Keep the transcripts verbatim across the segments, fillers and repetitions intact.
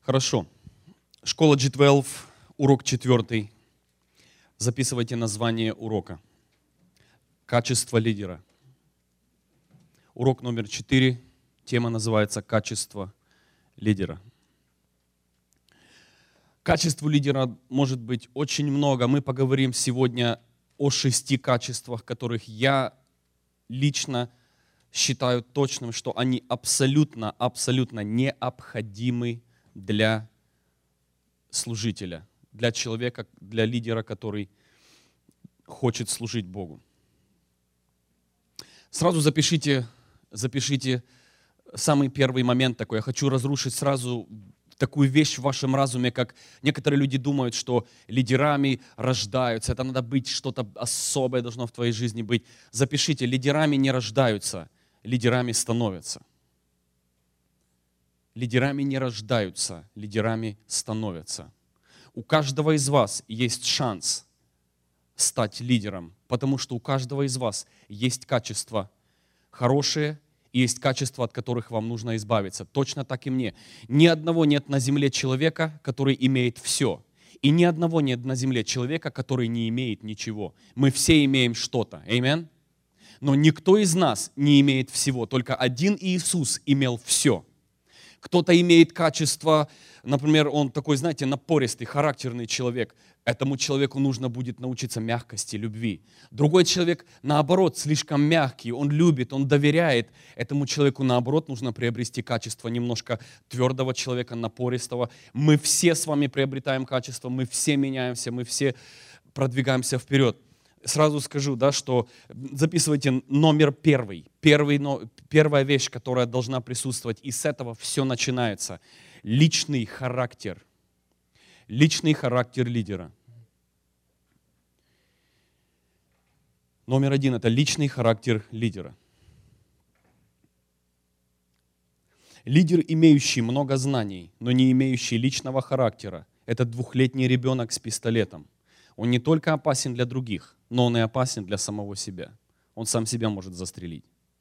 Хорошо. Школа джи двенадцать, урок четвертый. Записывайте название урока. Качество лидера. Урок номер четыре. Тема называется «Качество лидера». Качеству лидера может быть очень много. Мы поговорим сегодня о шести качествах, которых я лично считаю точным, что они абсолютно, абсолютно необходимы для служителя, для человека, для лидера, который хочет служить Богу. Сразу запишите, запишите самый первый момент такой. Я хочу разрушить сразу такую вещь в вашем разуме, как некоторые люди думают, что лидерами рождаются. Это надо быть, что-то особое должно в твоей жизни быть. Запишите, лидерами не рождаются, лидерами становятся. Лидерами не рождаются, лидерами становятся. У каждого из вас есть шанс стать лидером, потому что у каждого из вас есть качества хорошие, и есть качества, от которых вам нужно избавиться. Точно так и мне. Ни одного нет на земле человека, который имеет все. И ни одного нет на земле человека, который не имеет ничего. Мы все имеем что-то. Аминь. Но никто из нас не имеет всего. Только один Иисус имел все. Кто-то имеет качество, например, он такой, знаете, напористый, характерный человек. Этому человеку нужно будет научиться мягкости, любви. Другой человек, наоборот, слишком мягкий, он любит, он доверяет. Этому человеку, наоборот, нужно приобрести качество немножко твердого человека, напористого. Мы все с вами приобретаем качество, мы все меняемся, мы все продвигаемся вперед. Сразу скажу, да, что записывайте номер первый. Первый, но, первая вещь, которая должна присутствовать, и с этого все начинается. Личный характер. Личный характер лидера. Номер один – это личный характер лидера. Лидер, имеющий много знаний, но не имеющий личного характера, это двухлетний ребенок с пистолетом. Он не только опасен для других, но он и опасен для самого себя. Он сам себя может застрелить.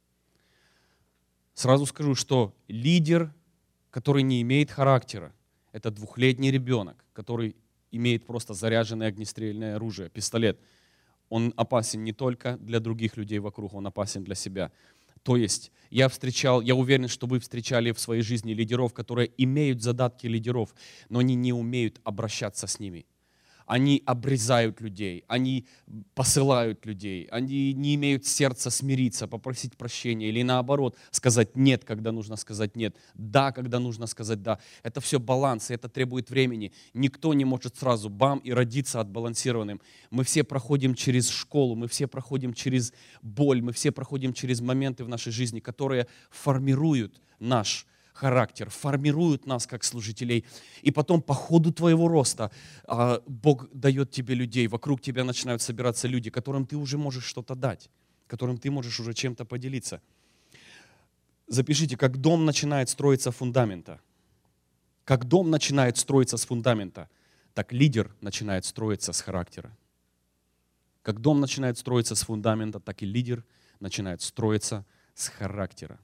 Сразу скажу, что лидер, который не имеет характера, это двухлетний ребенок, который имеет просто заряженное огнестрельное оружие, пистолет. Он опасен не только для других людей вокруг, он опасен для себя. То есть я встречал, я уверен, что вы встречали в своей жизни лидеров, которые имеют задатки лидеров, но они не умеют обращаться с ними. Они обрезают людей, они посылают людей, они не имеют сердца смириться, попросить прощения или наоборот сказать «нет», когда нужно сказать «нет», «да», когда нужно сказать «да». Это все баланс, и это требует времени. Никто не может сразу бам и родиться отбалансированным. Мы все проходим через школу, мы все проходим через боль, мы все проходим через моменты в нашей жизни, которые формируют наш характер, формируют нас как служителей. И потом по ходу твоего роста Бог дает тебе людей, вокруг тебя начинают собираться люди, которым ты уже можешь что-то дать, которым ты можешь уже чем-то поделиться. Запишите, как дом начинает строиться с фундамента. Как дом начинает строиться с фундамента, так лидер начинает строиться с характера. Как дом начинает строиться с фундамента, так и лидер начинает строиться с характера.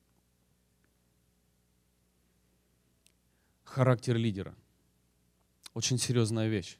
Характер лидера. Очень серьезная вещь.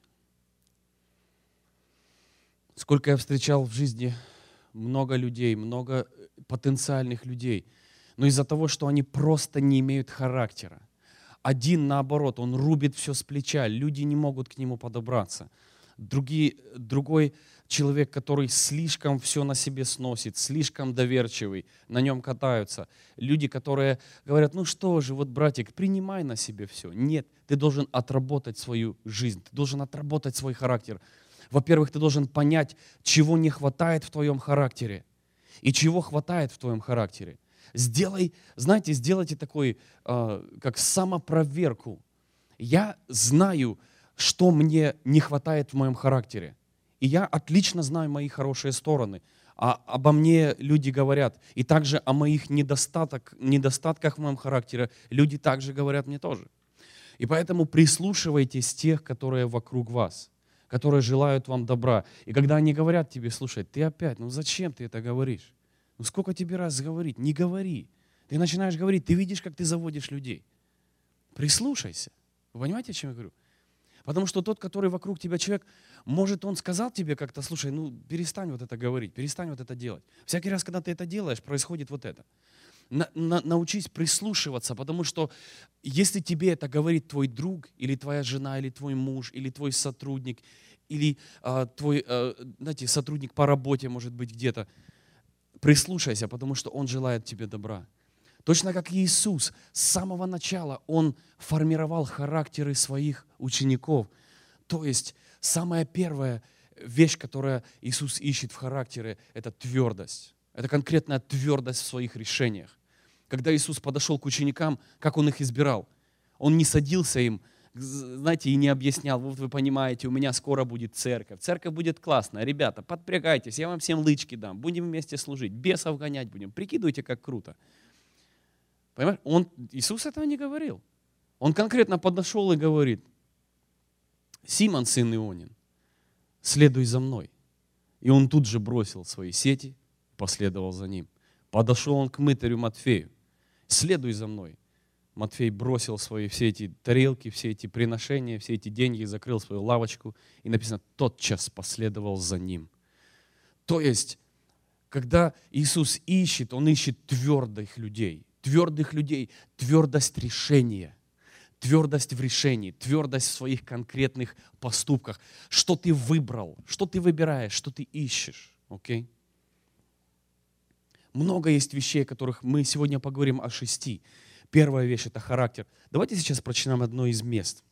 Сколько я встречал в жизни много людей, много потенциальных людей, но из-за того, что они просто не имеют характера. Один, наоборот, он рубит все с плеча, люди не могут к нему подобраться. Другие, другой человек, который слишком все на себе сносит, слишком доверчивый, на нем катаются. Люди, которые говорят, ну что же, вот, братик, принимай на себе все. Нет, ты должен отработать свою жизнь, ты должен отработать свой характер. Во-первых, ты должен понять, чего не хватает в твоем характере и чего хватает в твоем характере. Сделай, знаете, сделайте такой, э, как самопроверку. Я знаю, что мне не хватает в моем характере. И я отлично знаю мои хорошие стороны. А обо мне люди говорят. И также о моих недостатках, недостатках в моем характере люди также говорят мне тоже. И поэтому прислушивайтесь тех, которые вокруг вас, которые желают вам добра. И когда они говорят тебе, слушай, ты опять, ну зачем ты это говоришь? Ну сколько тебе раз говорить? Не говори. Ты начинаешь говорить, ты видишь, как ты заводишь людей. Прислушайся. Вы понимаете, о чем я говорю? Потому что тот, который вокруг тебя человек, может, он сказал тебе как-то, слушай, ну перестань вот это говорить, перестань вот это делать. Всякий раз, когда ты это делаешь, происходит вот это. На, на, научись прислушиваться, потому что если тебе это говорит твой друг, или твоя жена, или твой муж, или твой сотрудник, или а, твой, а, знаете, сотрудник по работе, может быть, где-то, прислушайся, потому что он желает тебе добра. Точно как Иисус, с самого начала Он формировал характеры своих учеников. То есть самая первая вещь, которую Иисус ищет в характере, это твердость. Это конкретная твердость в своих решениях. Когда Иисус подошел к ученикам, как Он их избирал? Он не садился им, знаете, и не объяснял, вот вы понимаете, у меня скоро будет церковь. Церковь будет классная. Ребята, подпрягайтесь, я вам всем лычки дам, будем вместе служить, бесов гонять будем. Прикидывайте, как круто. Понимаешь? Он, Иисус этого не говорил. Он конкретно подошел и говорит: Симон, сын Ионин, следуй за мной. И он тут же бросил свои сети и последовал за ним. Подошел он к мытарю Матфею: следуй за мной. Матфей бросил свои все эти тарелки, все эти приношения, все эти деньги, закрыл свою лавочку, и написано, тотчас последовал за ним. То есть, когда Иисус ищет, Он ищет твердых людей, твердых людей, твердость решения, твердость в решении, твердость в своих конкретных поступках. Что ты выбрал, что ты выбираешь, что ты ищешь. Окей? Много есть вещей, о которых мы сегодня поговорим о шести. Первая вещь – это характер. Давайте сейчас прочитаем одно из мест.